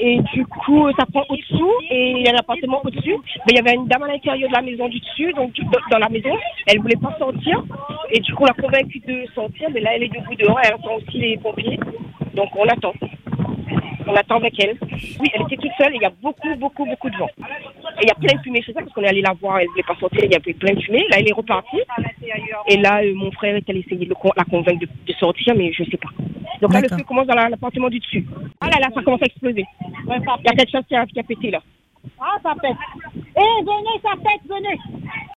Et du coup, ça prend au-dessous et il y a un appartement au-dessus. Mais il y avait une dame à l'intérieur de la maison du dessus, donc dans la maison. Elle voulait pas sortir. Et du coup, on l'a convaincue de sortir. Mais là, elle est debout dehors. Elle attend aussi les pompiers. Donc, on attend. On attend avec elle. Oui, elle était toute seule et il y a beaucoup de vent. Et il y a plein de fumée chez elle parce qu'on est allé la voir. Elle voulait pas sortir. Il y avait plein de fumée. Là, elle est repartie. Et là, mon frère est allé essayer de la convaincre de sortir, mais je sais pas. Donc là, le feu commence dans l'appartement du dessus. Ah là, ça commence à exploser. Il y a quelque chose qui a pété là. Ah, ça pète. Eh, venez, ça pète, venez.